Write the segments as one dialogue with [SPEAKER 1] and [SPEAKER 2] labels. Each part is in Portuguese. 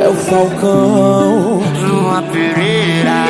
[SPEAKER 1] É o Falcão.
[SPEAKER 2] Lua Pereira,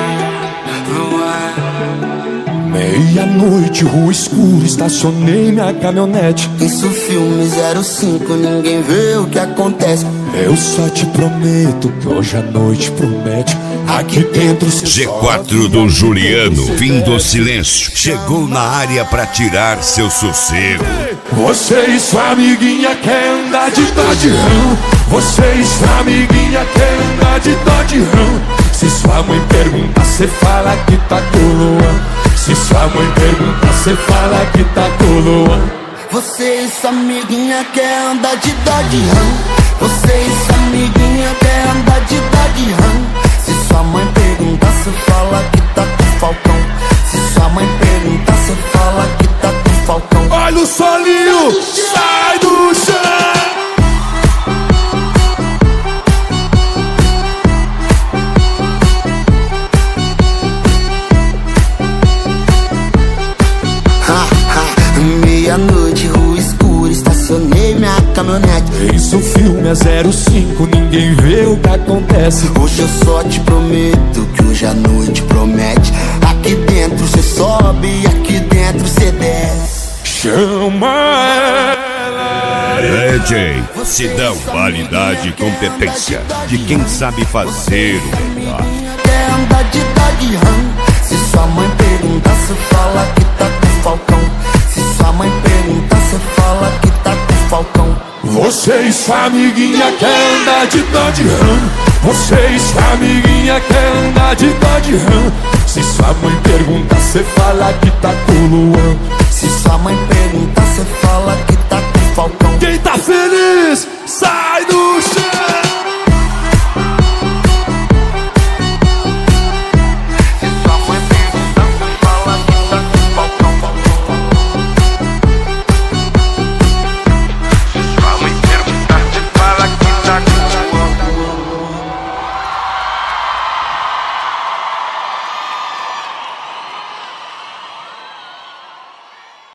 [SPEAKER 1] meia-noite, rua escura, estacionei minha caminhonete.
[SPEAKER 2] isso filme 05, ninguém vê o que acontece.
[SPEAKER 1] Eu só te prometo que hoje a noite promete. Aqui dentro
[SPEAKER 3] G4 do Juliano, fim do silêncio, chegou na área pra tirar seu sossego.
[SPEAKER 1] Você e sua amiguinha quer andar de Dodge Ram. Você e sua amiguinha quer andar de Dodge Ram. Se sua mãe pergunta, cê fala que tá com o Luan. Se sua mãe pergunta, cê fala que tá com o Luan.
[SPEAKER 2] Você e sua amiguinha quer andar de Dodge Ram. Você e sua amiguinha quer andar de Dodge Ram. Se sua mãe pergunta, cê fala que tá com o Falcão. Se sua mãe pergunta, cê fala que tá com o Falcão.
[SPEAKER 1] Olha o solinho, sai do chão.
[SPEAKER 2] Meia-noite, rua escura, estacionei minha caminhonete.
[SPEAKER 1] Isso o filme é 05, ninguém vê o que acontece.
[SPEAKER 2] Hoje eu só te prometo que hoje a noite promete. Aqui dentro cê sobe, aqui dentro cê desce.
[SPEAKER 1] Chama ela.
[SPEAKER 3] DJ Sidão, qualidade e competência de quem sabe fazer o melhor.
[SPEAKER 2] Quer andar de Dodge Ram. Se sua mãe perguntar, cê fala que tá com o Falcão. Se sua mãe perguntar, cê fala que tá com o Falcão.
[SPEAKER 1] Você e sua amiguinha quer andar de Dodge Ram. Você e sua amiguinha quer andar de Dodge Ram. Se sua mãe pergunta, cê fala que tá com o Luan.
[SPEAKER 2] Se sua mãe perguntar, cê fala que tá com o Falcão.
[SPEAKER 1] Quem tá feliz, sai!